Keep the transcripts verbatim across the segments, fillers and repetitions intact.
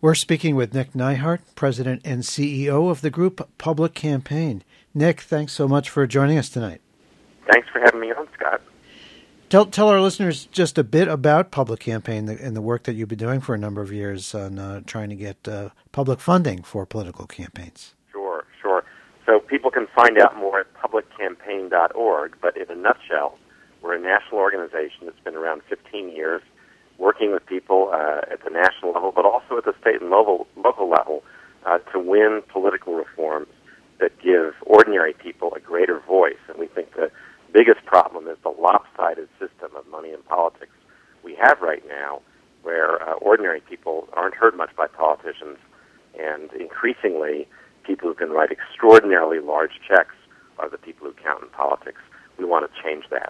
We're speaking with Nick Neihart, President and C E O of the group Public Campaign. Nick, thanks so much for joining us tonight. Thanks for having me on, Scott. Tell tell our listeners just a bit about Public Campaign and the work that you've been doing for a number of years on uh, trying to get uh, public funding for political campaigns. Sure, sure. So people can find out more at public campaign dot org, but in a nutshell, we're a national organization that's been around fifteen years, working with people uh, at the national level, but also at the state and local, local level, uh, to win political reforms that give ordinary people a greater voice. And we think the biggest problem is the lopsided system of money in politics we have right now, where uh, ordinary people aren't heard much by politicians, and increasingly people who can write extraordinarily large checks are the people who count in politics. We want to change that.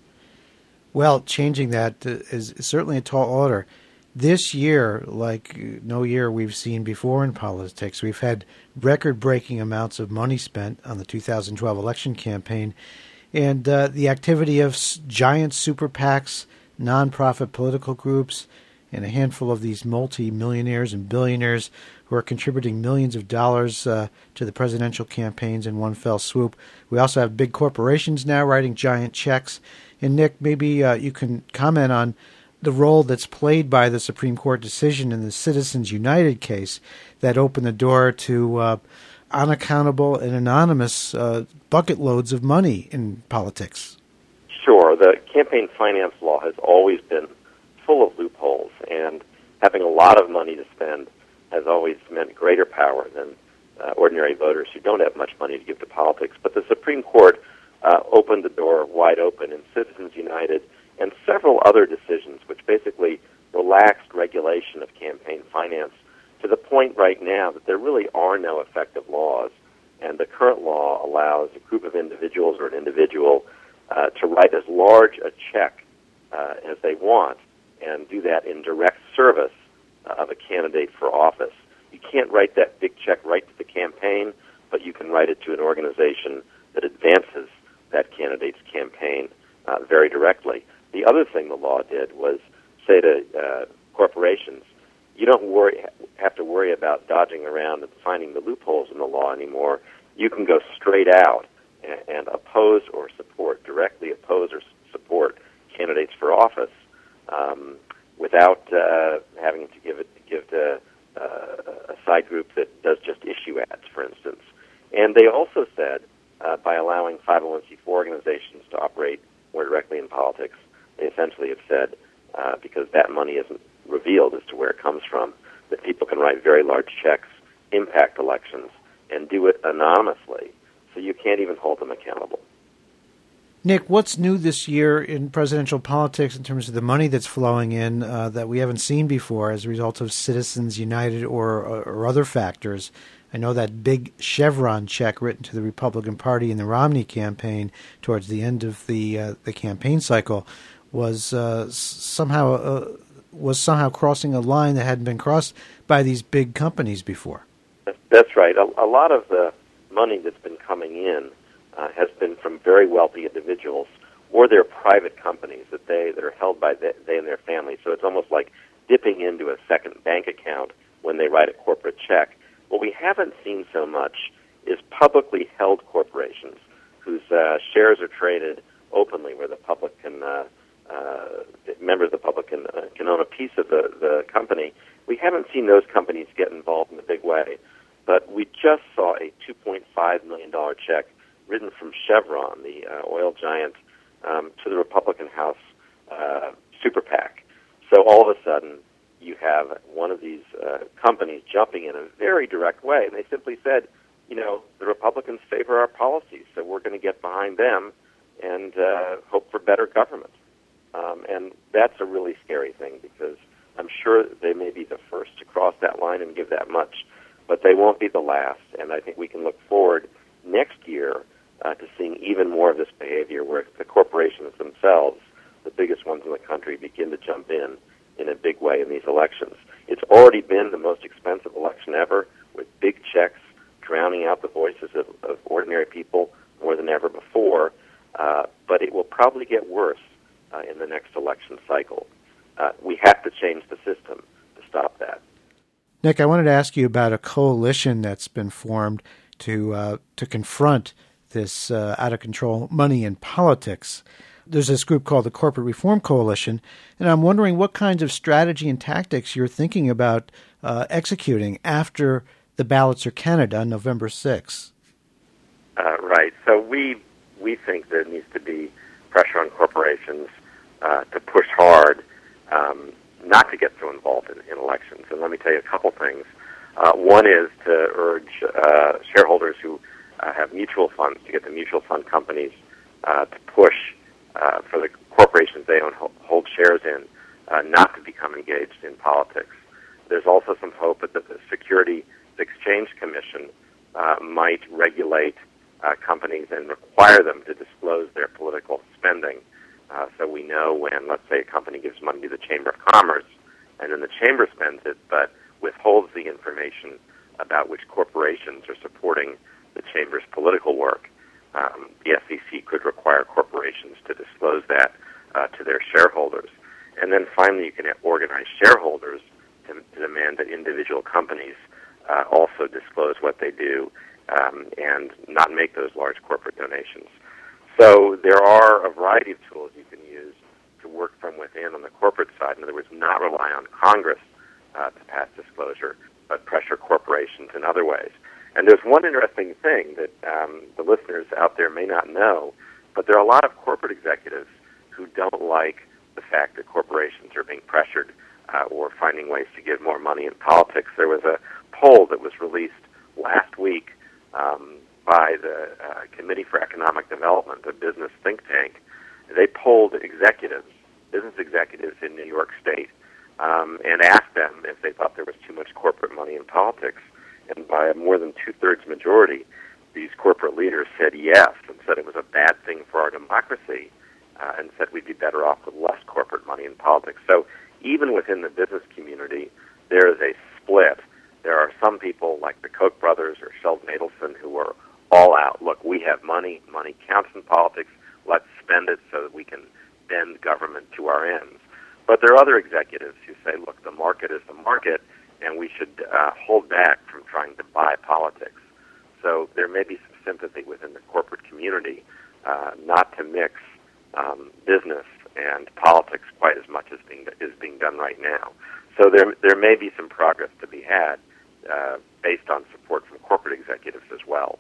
Well, changing that is certainly a tall order. This year, like no year we've seen before in politics, we've had record-breaking amounts of money spent on the two thousand twelve election campaign, and uh, the activity of giant super PACs, nonprofit political groups, and a handful of these multi-millionaires and billionaires who are contributing millions of dollars uh, to the presidential campaigns in one fell swoop. We also have big corporations now writing giant checks. And Nick, maybe uh, you can comment on the role that's played by the Supreme Court decision in the Citizens United case that opened the door to uh, unaccountable and anonymous uh, bucket loads of money in politics. Sure. The campaign finance law has always been full of loopholes, and having a lot of money to spend has always meant greater power than uh, ordinary voters who don't have much money to give to politics. But the Supreme Court Uh, opened the door wide open in Citizens United and several other decisions which basically relaxed regulation of campaign finance to the point right now that there really are no effective laws, and the current law allows a group of individuals or an individual uh, to write as large a check uh, as they want and do that in direct service uh, of a candidate for office. You can't write that big check right to the campaign, but you can write it to an organization that advances that candidate's campaign uh, very directly. The other thing the law did was say to uh, corporations, you don't worry, have to worry about dodging around and finding the loopholes in the law anymore. You can go straight out and, and oppose or support, directly oppose or support candidates for office um, without uh, having to give it give to uh, a side group that does just issue ads, for instance. And they also said, Uh, by allowing five oh one c four organizations to operate more directly in politics, they essentially have said, uh, because that money isn't revealed as to where it comes from, that people can write very large checks, impact elections, and do it anonymously, so you can't even hold them accountable. Nick, what's new this year in presidential politics in terms of the money that's flowing in uh, that we haven't seen before as a result of Citizens United or, or other factors? I know that big Chevron check written to the Republican Party in the Romney campaign towards the end of the uh, the campaign cycle was uh, somehow uh, was somehow crossing a line that hadn't been crossed by these big companies before. That's right. A, a lot of the money that's been coming in uh, has been from very wealthy individuals or their private companies that they that are held by the, they and their families. So it's almost like dipping into a second bank account when they write a corporate check. What we haven't seen so much is publicly held corporations whose uh, shares are traded openly, where the public can, uh, uh, members of the public can, uh, can own a piece of the, the company. We haven't seen those companies get involved in a big way, but we just saw a two point five million dollars check written from Chevron, the uh, oil giant, um, to the Republican House uh, super PAC. So all of a sudden, you have one of these uh, companies jumping in a very direct way, and they simply said, you know, the Republicans favor our policies, so we're going to get behind them and uh, hope for better government. Um, and that's a really scary thing, because I'm sure they may be the first to cross that line and give that much, but they won't be the last. And I think we can look forward next year uh, to seeing even more of this behavior, where the corporations themselves, the biggest ones in the country, begin to jump in in a big way in these elections. It's already been the most expensive election ever, with big checks drowning out the voices of, of ordinary people more than ever before, uh, but it will probably get worse uh, in the next election cycle. Uh, we have to change the system to stop that. Nick, I wanted to ask you about a coalition that's been formed to uh, to confront this uh, out-of-control money in politics. There's this group called the Corporate Reform Coalition, and I'm wondering what kinds of strategy and tactics you're thinking about uh, executing after the ballots are counted on November sixth. Uh, right. So we we think there needs to be pressure on corporations uh, to push hard um, not to get so involved in, in elections. And let me tell you a couple things. Uh, one is to urge uh, shareholders who uh, have mutual funds to get the mutual fund companies uh, to push uh, for the corporations they own hold shares in uh, not to become engaged in politics. There's also some hope that the Securities Exchange Commission uh, might regulate uh, companies and require them to disclose their political spending. Uh, so we know when, let's say, a company gives money to the Chamber of Commerce, and then the Chamber spends it, but withholds the information about which corporations are supporting the Chamber's political work. Um, the S E C could require corporations to disclose that uh, to their shareholders. And then finally, you can organize shareholders to, to demand that individual companies uh, also disclose what they do um, and not make those large corporate donations. So there are a variety of tools you can use to work from within on the corporate side. In other words, not rely on Congress uh, to pass disclosure, but pressure corporations in other ways. And there's one interesting thing that um, the listeners out there may not know, but there are a lot of corporate executives who don't like the fact that corporations are being pressured uh, or finding ways to give more money in politics. There was a poll that was released last week um, by the uh, Committee for Economic Development, a business think tank. They polled executives, business executives in New York State, um, and asked them if they thought there was too much corporate money in politics. And by a more than two-thirds majority, these corporate leaders said yes, and said it was a bad thing for our democracy, uh, and said we'd be better off with less corporate money in politics. So even within the business community, there is a split. There are some people like the Koch brothers or Sheldon Adelson who are all out. Look, we have money. Money counts in politics. Let's spend it so that we can bend government to our ends. But there are other executives who say, look, the market is the market, and we should uh, hold back from trying to buy politics. So there may be some sympathy within the corporate community uh, not to mix um, business and politics quite as much as being, is being done right now. So there there may be some progress to be had uh, based on support from corporate executives as well.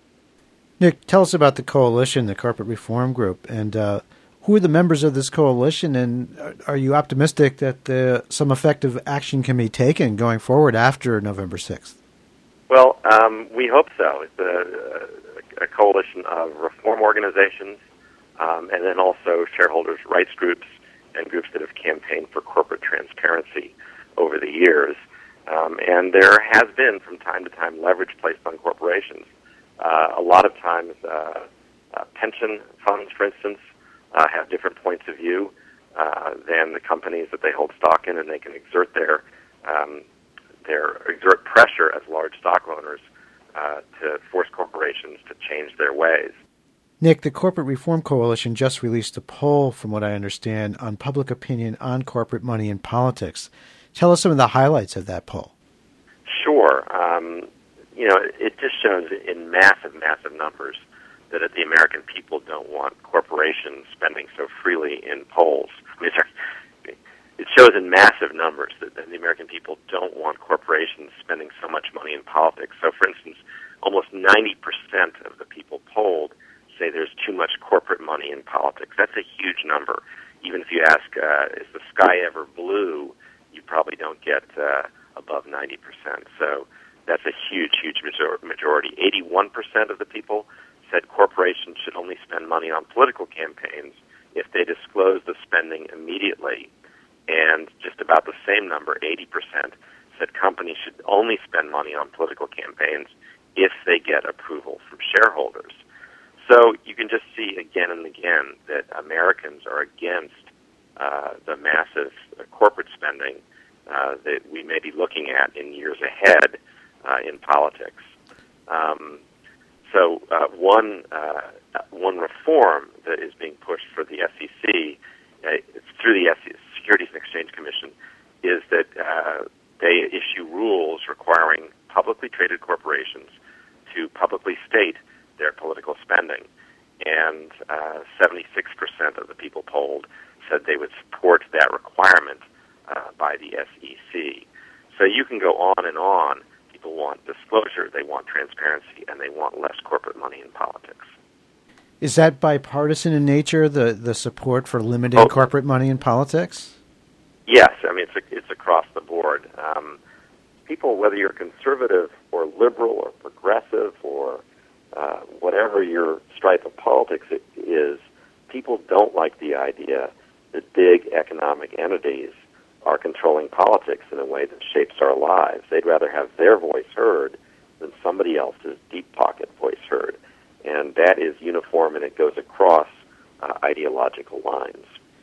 Nick, tell us about the coalition, the Corporate Reform Group, and uh, who are the members of this coalition, and are you optimistic that the, some effective action can be taken going forward after November sixth? Well, um, we hope so. It's a, a coalition of reform organizations um, and then also shareholders' rights groups and groups that have campaigned for corporate transparency over the years. Um, and there has been, from time to time, leverage placed on corporations. Uh, a lot of times, uh, uh, pension funds, for instance, uh, have different points of view uh, than the companies that they hold stock in, and they can exert their um, their exert pressure as large stock owners uh, to force corporations to change their ways. Nick, the Corporate Reform Coalition just released a poll, from what I understand, on public opinion on corporate money in politics. Tell us some of the highlights of that poll. Sure. Um, you know, it just shows in massive, massive numbers that the American people don't want corporations spending so freely in polls. I mean, it shows in massive numbers that the American people don't want corporations spending so much money in politics. So, for instance, almost ninety percent of the people polled say there's too much corporate money in politics. That's a huge number. Even if you ask, uh, is the sky ever blue, you probably don't get uh, above ninety percent. So that's a huge, huge majority. eighty-one percent of the people said corporations should only spend money on political campaigns if they disclose the spending immediately. And just about the same number, eighty percent, said companies should only spend money on political campaigns if they get approval from shareholders. So you can just see again and again that Americans are against uh, the massive uh, corporate spending uh, that we may be looking at in years ahead uh, in politics. Um, so uh, one uh, one reform that is being pushed for the S E C uh, through the Securities and Exchange Commission is that uh, they issue rules requiring publicly traded corporations to publicly state their political spending. And uh, seventy-six percent of the people polled said they would support that requirement uh, by the S E C. So you can go on and on. People want disclosure, they want transparency, and they want less corporate money in politics. Is that bipartisan in nature, the, the support for limiting oh. corporate money in politics? Yes. I mean, it's a, it's across the board. Um, people, whether you're conservative or liberal or progressive or uh, whatever your stripe of politics is, people don't like the idea that big economic entities are controlling politics in a way that shapes our lives. They'd rather have their voice heard than somebody else's deep pocket voice heard. And that is uniform, and it goes across uh, ideological lines.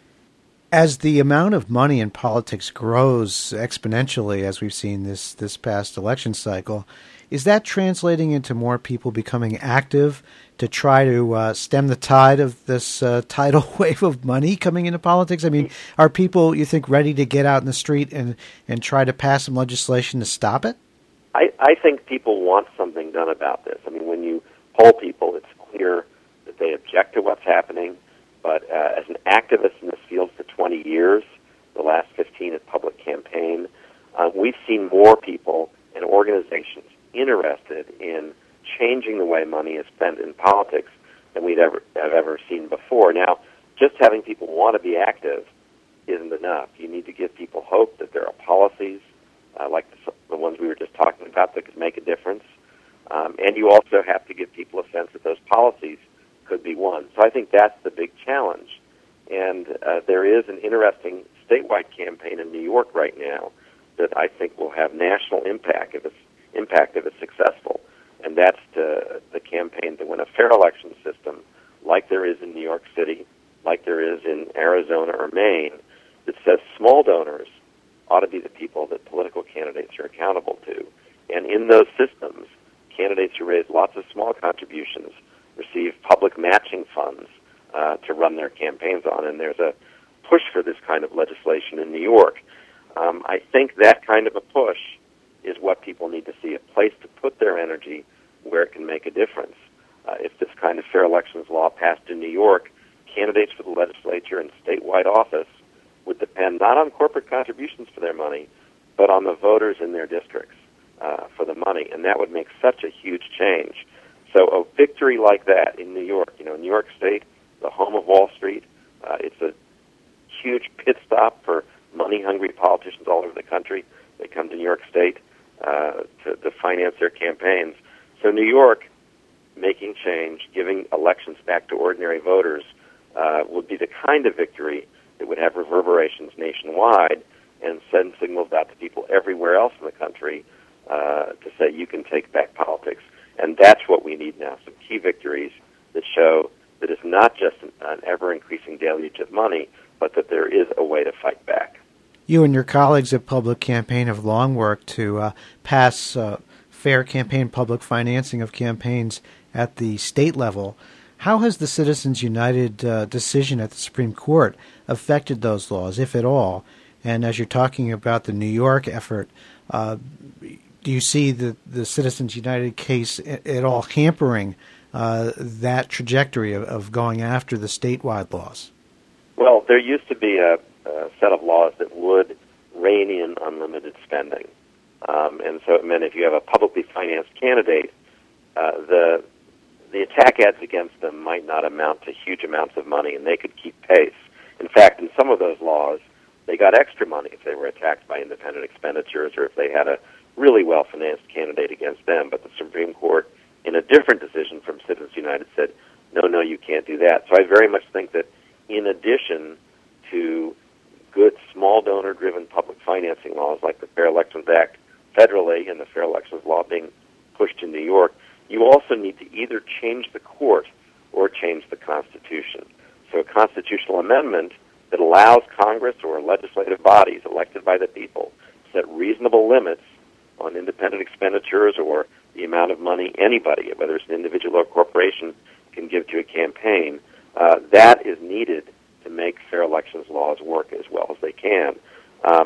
As the amount of money in politics grows exponentially, as we've seen this, this past election cycle, is that translating into more people becoming active to try to uh, stem the tide of this uh, tidal wave of money coming into politics? I mean, are people, you think, ready to get out in the street and, and try to pass some legislation to stop it? I, I think people want something done about this. I mean, when you poll people, it's clear that they object to what's happening. But uh, as an activist in this field for twenty years, the last fifteen at Public Campaign, uh, we've seen more people and organizations interested in changing the way money is spent in politics than we'd ever have ever seen before. Now, just having people want to be active isn't enough. You need to give people hope that there are policies, uh, like the, the ones we were just talking about, that could make a difference. Um, and you also have to give people a sense that those policies could be won. So I think that's the big challenge. And uh, there is an interesting statewide campaign in New York right now that I think will have national impact if it's, impact if it's successful. And that's the, the campaign to win a fair election system like there is in New York City, like there is in Arizona or Maine, that says small donors ought to be the people that political candidates are accountable to. And in those systems, candidates who raise lots of small contributions receive public matching funds uh, to run their campaigns on, and there's a push for this kind of legislation in New York. Um, I think that kind of a push is what people need to see, a place to put their energy where it can make a difference. Uh, if this kind of fair elections law passed in New York, candidates for the legislature and statewide office would depend not on corporate contributions for their money, but on the voters in their districts uh, for the money, and that would make such a huge change. So a victory like that in New York, you know, New York State, the home of Wall Street, uh, it's a huge pit stop for money-hungry politicians all over the country. They come to New York State uh, to, to finance their campaigns. So New York making change, giving elections back to ordinary voters, uh, would be the kind of victory that would have reverberations nationwide and send signals out to people everywhere else in the country uh, to say you can take back politics. And that's what we need now, some key victories that show that it's not just an, an ever-increasing deluge of money, but that there is a way to fight back. You and your colleagues at Public Campaign have long worked to uh, pass uh, fair campaign public financing of campaigns at the state level. How has the Citizens United uh, decision at the Supreme Court affected those laws, if at all? And as you're talking about the New York effort, uh, do you see the, the Citizens United case at all hampering uh, that trajectory of, of going after the statewide laws? Well, there used to be a, a set of laws that would rein in unlimited spending. Um, and so it meant if you have a publicly financed candidate, uh, the the attack ads against them might not amount to huge amounts of money, and they could keep pace. In fact, in some of those laws, they got extra money if they were attacked by independent expenditures or if they had a really well-financed candidate against them. But the Supreme Court, in a different decision from Citizens United, said, no, no, you can't do that. So I very much think that in addition to good small donor-driven public financing laws like the Fair Elections Act federally and the Fair Elections Law being pushed in New York, you also need to either change the court or change the Constitution. So a constitutional amendment that allows Congress or legislative bodies elected by the people to set reasonable limits on independent expenditures or the amount of money anybody, whether it's an individual or corporation, can give to a campaign, uh, that is needed to make fair elections laws work as well as they can. Um,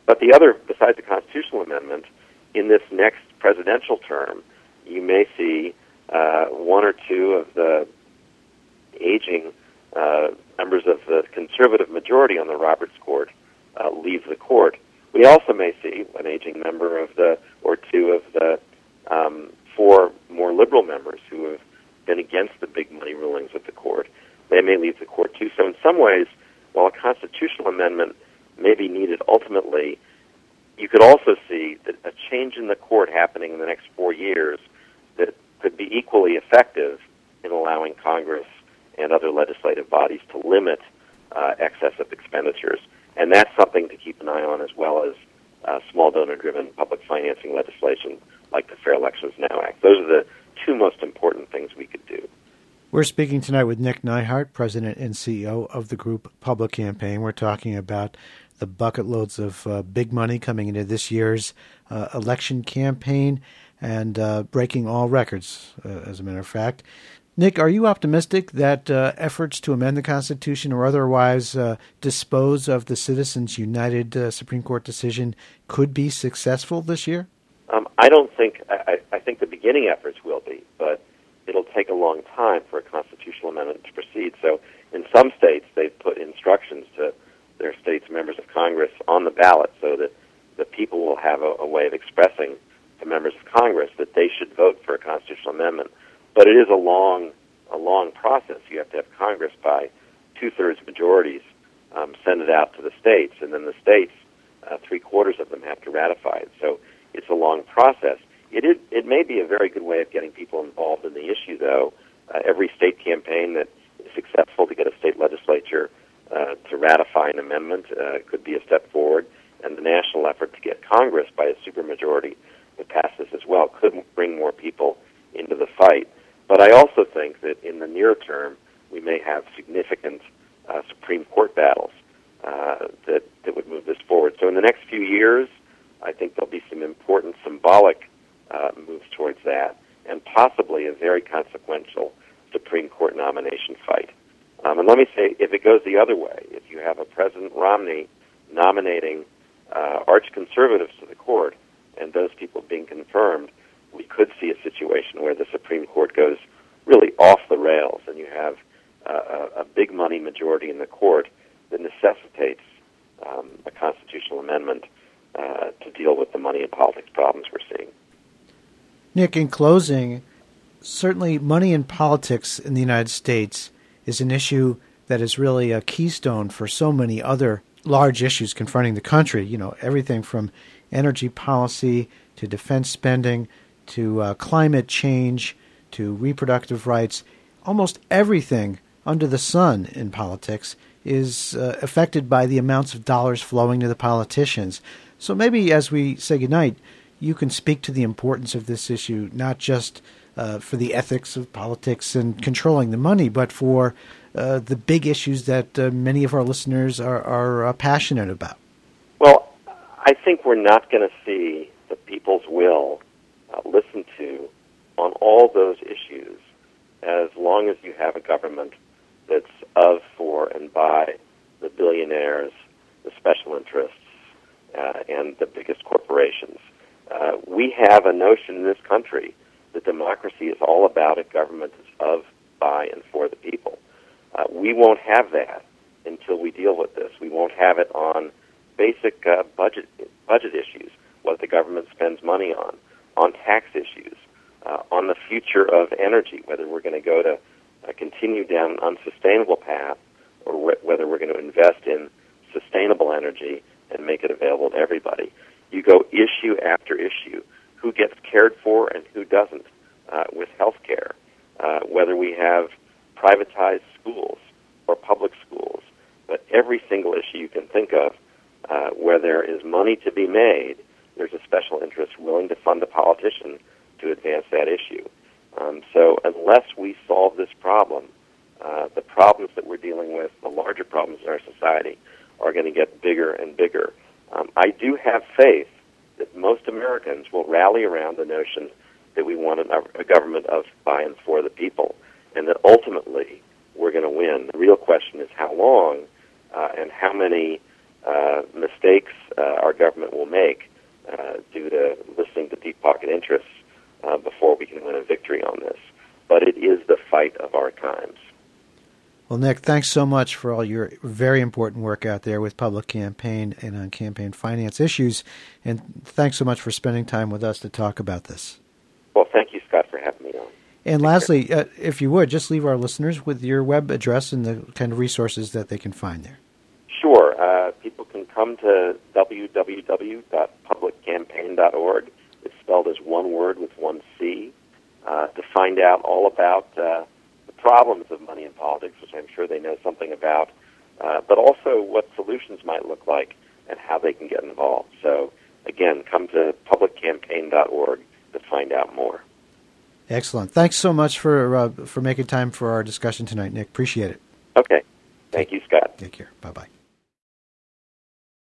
But the other, besides the constitutional amendment, in this next presidential term, you may see uh, one or two of the aging uh, members of the conservative majority on the Roberts Court uh, leave the court. We also may see an aging member of the, or two of the um, four more liberal members who have been against the big money rulings of the court. They may leave the court too. So in some ways, while a constitutional amendment may be needed ultimately, you could also see that a change in the court happening in the next four years that could be equally effective in allowing Congress and other legislative bodies to limit uh, excessive expenditures. And that's something to keep an eye on, as well as uh, small donor-driven public financing legislation like the Fair Elections Now Act. Those are the two most important things we could do. We're speaking tonight with Nick Neihardt, President and C E O of the group Public Campaign. We're talking about the bucket loads of uh, big money coming into this year's uh, election campaign and uh, breaking all records, uh, as a matter of fact. Nick, are you optimistic that uh, efforts to amend the Constitution or otherwise uh, dispose of the Citizens United uh, Supreme Court decision could be successful this year? Um, I don't think, I, I think the beginning efforts will be, but it'll take a long time for a constitutional amendment to proceed. So in some states, they've put instructions to their states' members of Congress on the ballot so that the people will have a, a way of expressing to members of Congress that they should vote for a constitutional amendment. But it is a long, a long process. You have to have Congress by two-thirds majorities um, send it out to the states, and then the states, uh, three-quarters of them have to ratify it. So it's a long process. It is, it may be a very good way of getting people involved in the issue, though. Uh, every state campaign that is successful to get a state legislature uh, to ratify an amendment uh, could be a step forward, and the national effort to get Congress by a supermajority to pass this as well could bring more people into the fight. But I also think that in the near term, we may have significant uh, Supreme Court battles uh, that, that would move this forward. So in the next few years, I think there'll be some important symbolic uh, moves towards that, and possibly a very consequential Supreme Court nomination fight. Um, and let me say, if it goes the other way, if you have a President Romney nominating uh, arch-conservatives to the court, and those people being confirmed, we could see a situation where the Supreme Court goes really off the rails, and you have uh, a, a big money majority in the court that necessitates um, a constitutional amendment uh, to deal with the money and politics problems we're seeing. Nick, in closing, certainly money in politics in the United States is an issue that is really a keystone for so many other large issues confronting the country. You know, everything from energy policy to defense spending to uh, climate change to reproductive rights. Almost everything under the sun in politics is uh, affected by the amounts of dollars flowing to the politicians. So maybe as we say goodnight, you can speak to the importance of this issue, not just uh, for the ethics of politics and controlling the money, but for uh, the big issues that uh, many of our listeners are, are uh, passionate about. Well, I think we're not going to see the people's will uh, listened to on all those issues as long as you have a government that's of, for, and by the billionaires, the special interests, uh, and the biggest corporations. Uh, we have a notion in this country that democracy is all about a government that's of, by, and for the people. Uh, we won't have that until we deal with this. We won't have it on basic uh, budget budget issues, what the government spends money on, on tax issues, uh, on the future of energy, whether we're going to go to uh, continue down an unsustainable path or wh- whether we're going to invest in sustainable energy and make it available to everybody. You go issue after issue. Who gets cared for and who doesn't uh, with health care, uh, whether we have privatized schools or public schools. But every single issue you can think of uh, where there is money to be made, there's a special interest willing to fund a politician to advance that issue. Um, so unless we solve this problem, uh, the problems that we're dealing with, the larger problems in our society, are going to get bigger and bigger. Um, I do have faith that most Americans will rally around the notion that we want a, a government of, by, and for the people, and that ultimately we're going to win. The real question is how long uh, and how many uh, mistakes uh, our government will make uh, due to listening to deep pocket interests uh, before we can win a victory on this. But it is the fight of our times. Well, Nick, thanks so much for all your very important work out there with Public Campaign and on campaign finance issues. And thanks so much for spending time with us to talk about this. Well, thank you, Scott, for having me on. And Take lastly, uh, if you would, just leave our listeners with your web address and the kind of resources that they can find there. Sure. Uh, people can come to w w w dot public campaign dot org. It's spelled as one word with one C, uh, to find out all about uh, the problems of money in politics, which I'm sure they know something about, uh, but also what solutions might look like and how they can get involved. So, again, come to public campaign dot org to find out more. Excellent. Thanks so much for uh, for making time for our discussion tonight, Nick. Appreciate it. Okay. Thank you, Scott. Take care. Bye-bye.